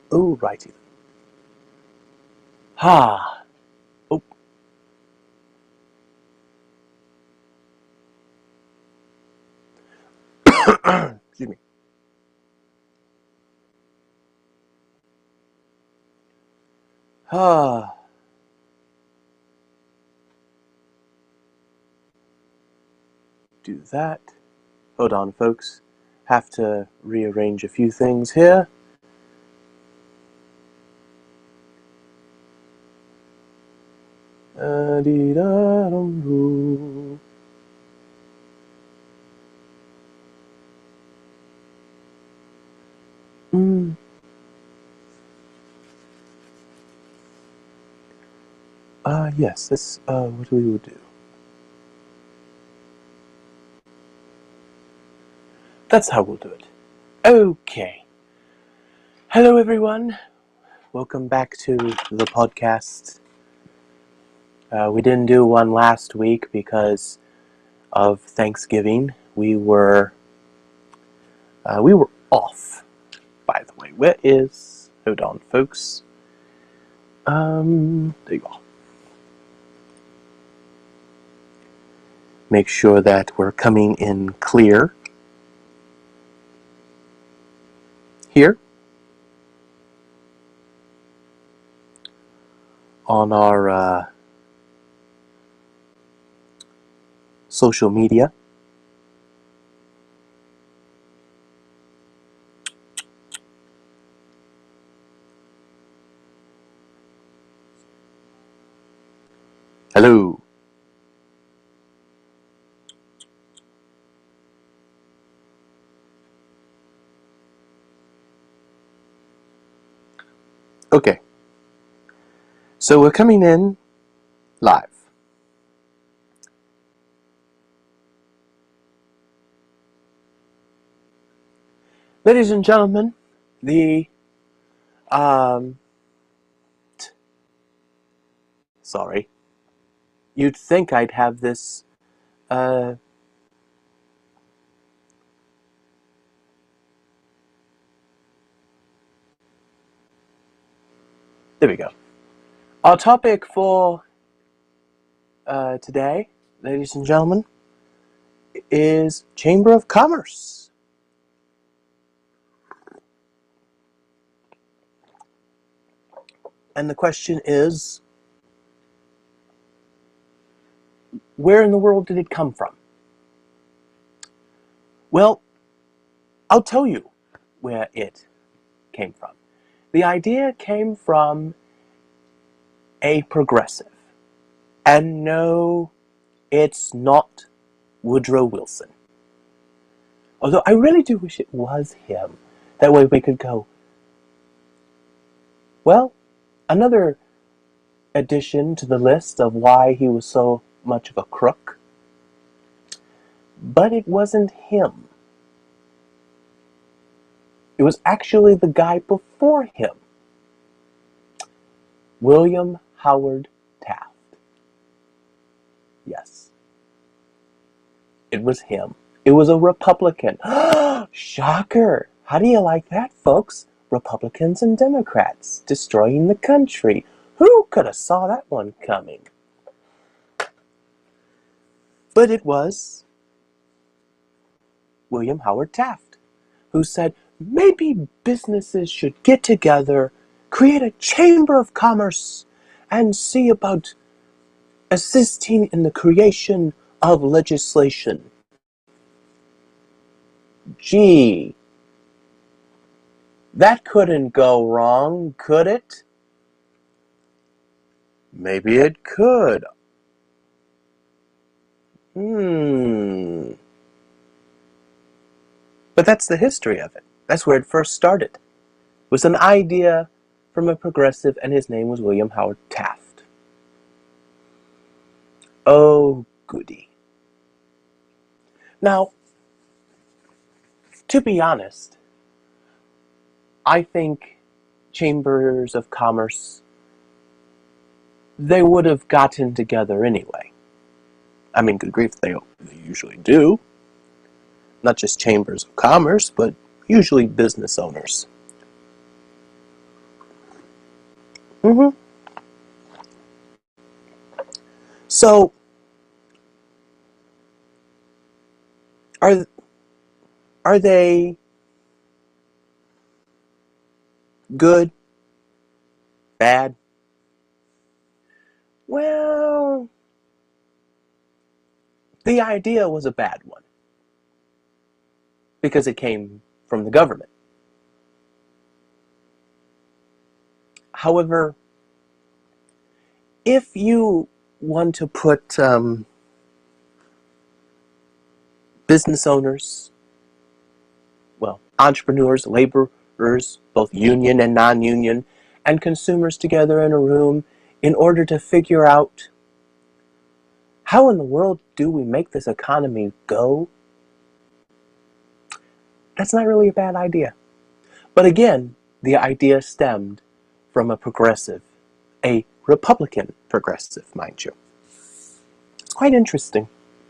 Alrighty. Ha. Oh. Excuse me. Ha. Do that. Hold on, folks. Have to rearrange a few things here. Mm. Yes, this, what we will do. That's how we'll do it. Okay. Hello, everyone. Welcome back to the podcast. We didn't do one last week because of Thanksgiving. We were off, by the way. Where is... Hold on, folks. There you go. Make sure that we're coming in clear. Here. On our social media. Hello. Okay. So we're coming in live. Ladies and gentlemen, sorry. You'd think I'd have this, there we go. Our topic for today, ladies and gentlemen, is Chamber of Commerce. And the question is, where in the world did it come from? Well, I'll tell you where it came from. The idea came from a progressive. And no, it's not Woodrow Wilson. Although I really do wish it was him. That way we could go, well, another addition to the list of why he was so much of a crook. But it wasn't him. It was actually the guy before him. William Howard Taft. Yes. It was him. It was a Republican. Shocker! How do you like that, folks? Republicans and Democrats destroying the country. Who could have saw that one coming? But it was William Howard Taft, who said maybe businesses should get together, create a chamber of commerce, and see about assisting in the creation of legislation. Gee, that couldn't go wrong, could it? Maybe it could. But that's the history of it. That's where it first started. It was an idea from a progressive, and his name was William Howard Taft. Oh, goody. Now, to be honest, I think chambers of commerce, they would have gotten together anyway. I mean, good grief, they usually do. Not just chambers of commerce, but usually business owners. Mm-hmm. So, are are they good, bad? Well, the idea was a bad one because it came from the government. However, if you want to put business owners, well, entrepreneurs, laborers, both union and non-union, and consumers together in a room in order to figure out how in the world do we make this economy go, that's not really a bad idea. But again, the idea stemmed from a progressive, a Republican progressive, mind you. It's quite interesting.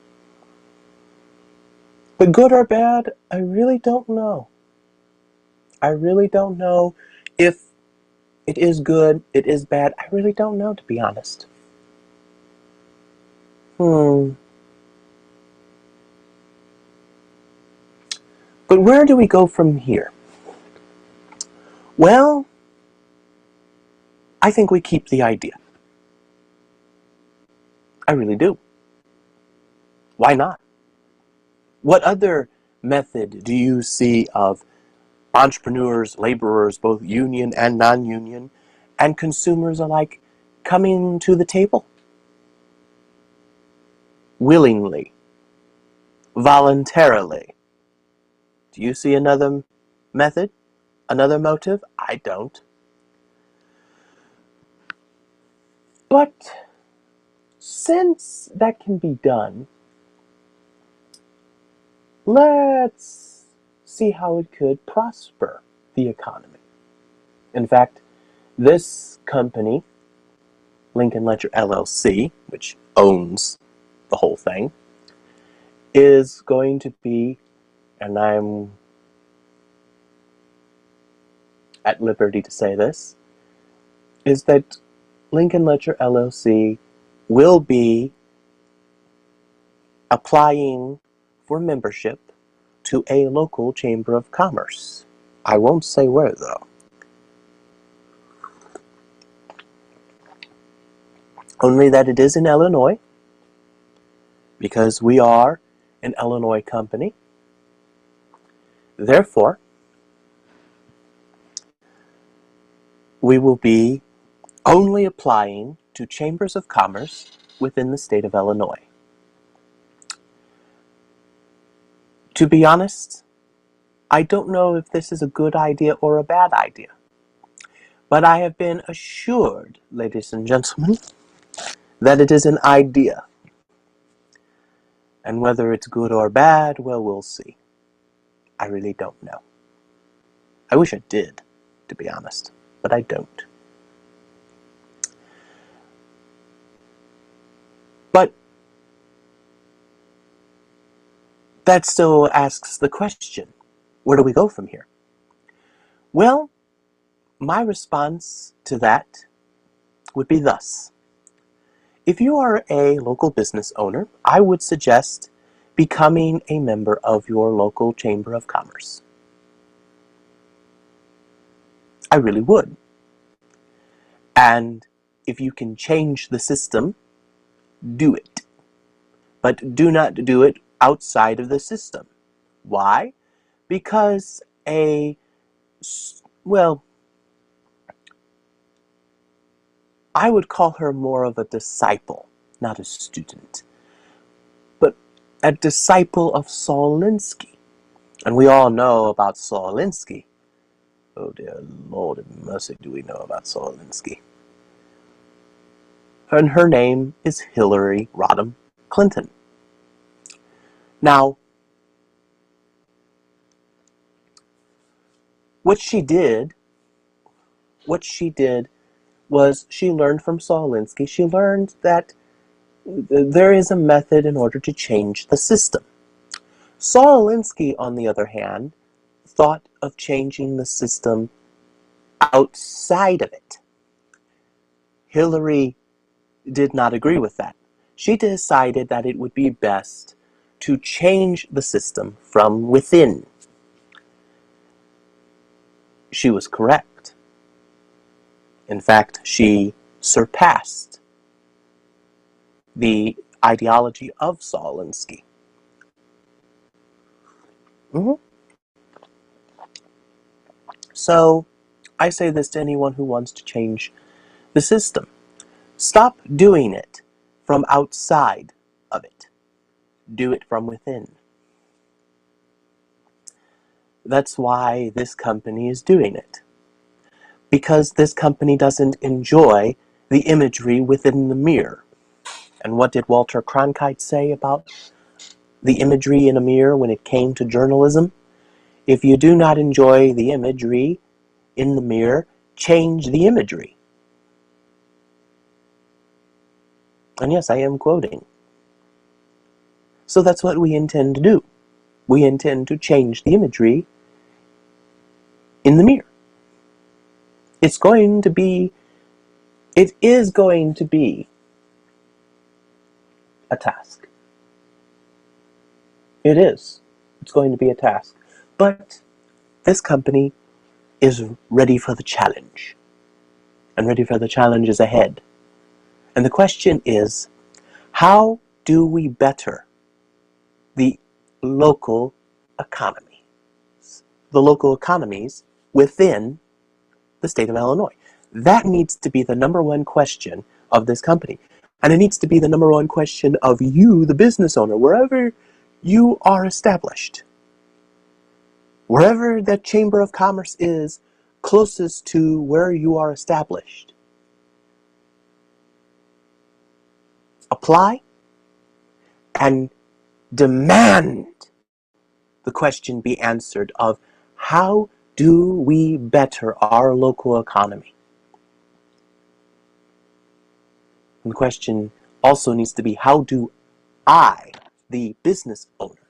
But good or bad, I really don't know. I really don't know if it is good, it is bad. I really don't know, to be honest. Hmm. But where do we go from here? Well, I think we keep the idea. I really do. Why not? What other method do you see of entrepreneurs, laborers, both union and non-union, and consumers alike coming to the table? Willingly, voluntarily. Do you see another method? Another motive? I don't. But since that can be done, let's see how it could prosper the economy. In fact, this company, Lincoln Ledger LLC, which owns the whole thing, is going to be, and I'm at liberty to say this, is that Lincoln Ledger LLC will be applying for membership to a local chamber of commerce. I won't say where, though. Only that it is in Illinois, because we are an Illinois company. Therefore, we will be only applying to chambers of commerce within the state of Illinois. To be honest, I don't know if this is a good idea or a bad idea. But I have been assured, ladies and gentlemen, that it is an idea. And whether it's good or bad, well, we'll see. I really don't know. I wish I did, to be honest, but I don't. But that still asks the question, where do we go from here? Well, my response to that would be thus. If you are a local business owner, I would suggest becoming a member of your local chamber of commerce. I really would. And if you can change the system, do it. But do not do it outside of the system. Why? Because well, I would call her more of a disciple, not a student, but a disciple of Saul Alinsky. And we all know about Saul Alinsky. Oh dear Lord of mercy, do we know about Saul Alinsky? And her name is Hillary Rodham Clinton. Now, what she did was she learned from Saul Alinsky. She learned that there is a method in order to change the system. Saul Alinsky, on the other hand, thought of changing the system outside of it. Hillary did not agree with that. She decided that it would be best to change the system from within. She was correct. In fact, she surpassed the ideology of Saul Alinsky. So, I say this to anyone who wants to change the system. Stop doing it from outside of it. Do it from within. That's why this company is doing it. Because this company doesn't enjoy the imagery within the mirror. And what did Walter Cronkite say about the imagery in a mirror when it came to journalism? If you do not enjoy the imagery in the mirror, change the imagery. And yes, I am quoting. So that's what we intend to do. We intend to change the imagery in the mirror. It is going to be a task. It is. It's going to be a task. But this company is ready for the challenge. And ready for the challenges ahead. And the question is, how do we better the local economy? The local economies within the state of Illinois. That needs to be the number one question of this company. And it needs to be the number one question of you, the business owner, wherever you are established. Wherever that Chamber of Commerce is closest to where you are established. Apply and demand the question be answered of how do we better our local economy? And the question also needs to be, how do I, the business owner,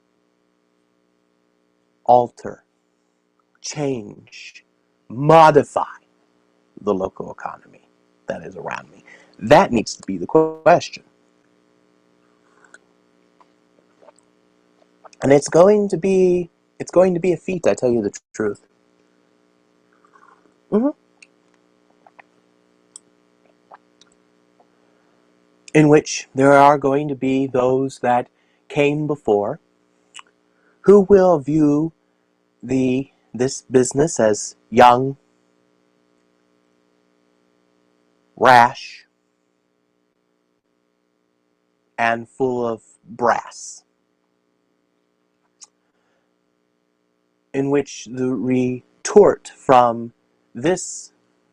alter, change, modify the local economy that is around me? That needs to be the question. And it's going to be a feat, I tell you the truth. In which there are going to be those that came before who will view this business as young, rash, and full of brass. In which the retort from this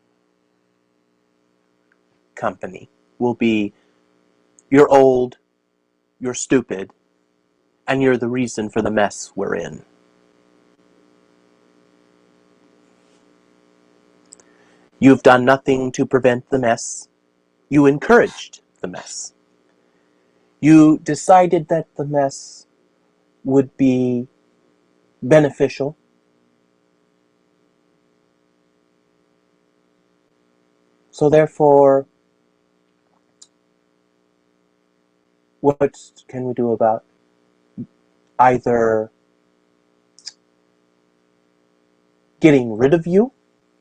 company will be, you're old, you're stupid, and you're the reason for the mess we're in. You've done nothing to prevent the mess. You encouraged the mess. You decided that the mess would be beneficial. So therefore, what can we do about either getting rid of you,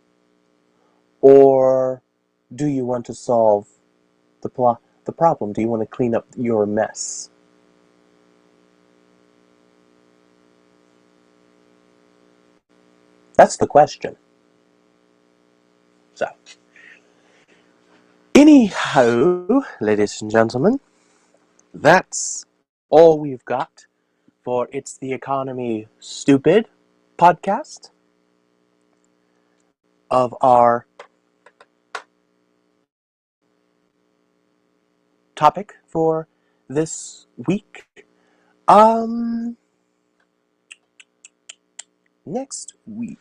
or do you want to solve the problem? Do you want to clean up your mess? That's the question. So, anyhow, ladies and gentlemen, that's all we've got for It's the Economy Stupid podcast of our topic for this week. Next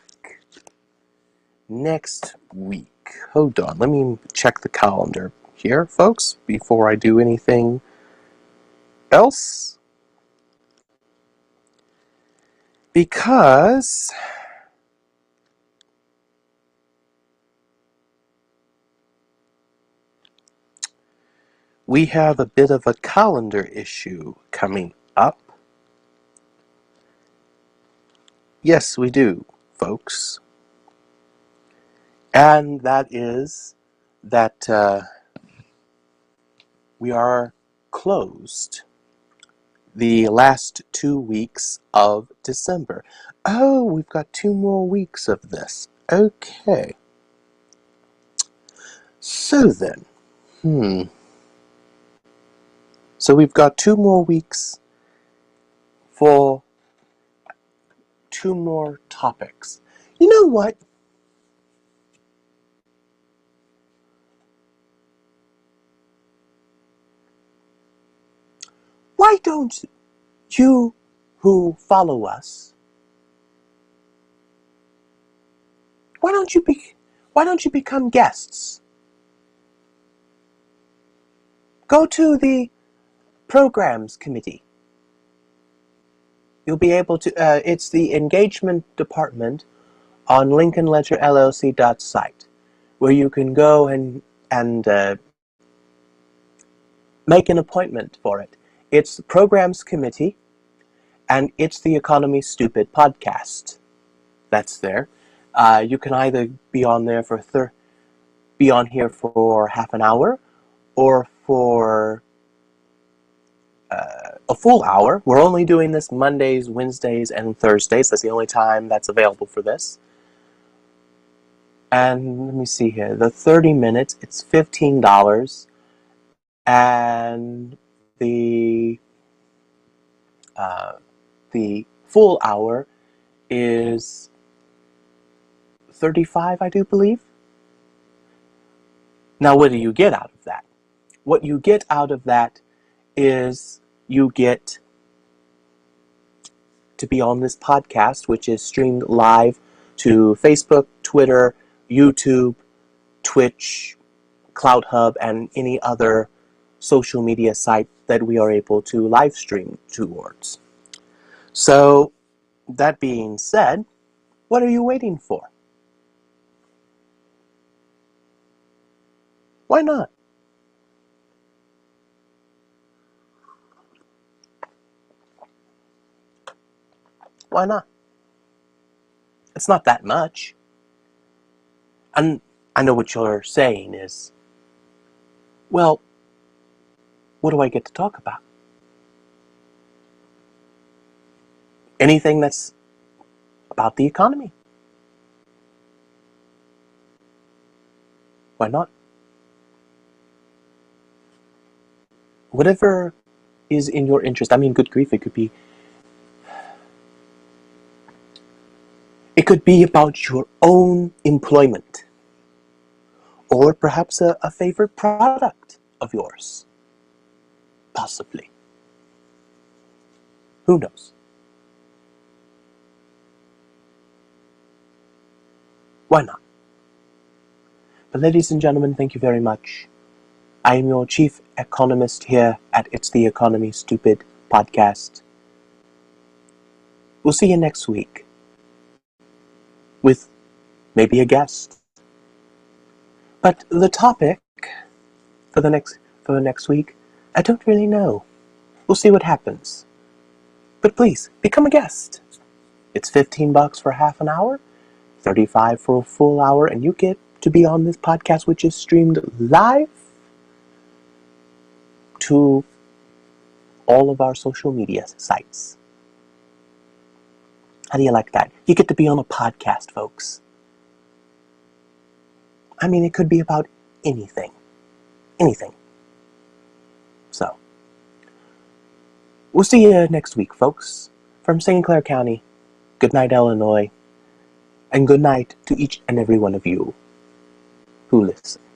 week. Hold on, let me check the calendar here, folks, before I do anything else. Because we have a bit of a calendar issue coming up. Yes, we do, folks. And that is that we are closed the last 2 weeks of December. Oh, we've got 2 more weeks of this. Okay. So then, So we've got 2 more weeks for 2 more topics. You know what? Why don't you who follow us, why don't you become guests? Go to the programs committee. You'll be able to, it's the engagement department on LincolnLedgerLLC.site, where you can go and make an appointment for it. It's the programs committee, and it's the Economy Stupid podcast. That's there. You can either be on there be on here for half an hour, or for a full hour. We're only doing this Mondays, Wednesdays, and Thursdays. That's the only time that's available for this. And let me see here. The 30 minutes, it's $15. And the full hour is $35, I do believe. Now, what do you get out of that? What you get out of that is you get to be on this podcast, which is streamed live to Facebook, Twitter, YouTube, Twitch, CloudHub, and any other social media site that we are able to live stream towards. So, that being said, what are you waiting for? Why not? Why not? It's not that much. And I know what you're saying is, well, what do I get to talk about? Anything that's about the economy. Why not? Whatever is in your interest. I mean, good grief, it could be about your own employment, or perhaps a favorite product of yours. Possibly. Who knows? Why not? But ladies and gentlemen, thank you very much. I am your chief economist here at It's the Economy Stupid podcast. We'll see you next week with maybe a guest. But the topic for the next week, I don't really know. We'll see what happens. But please, become a guest. It's $15 for half an hour, $35 for a full hour, and you get to be on this podcast, which is streamed live to all of our social media sites. How do you like that? You get to be on a podcast, folks. I mean, it could be about anything. Anything. So, we'll see you next week, folks. From St. Clair County, good night, Illinois, and good night to each and every one of you who listen.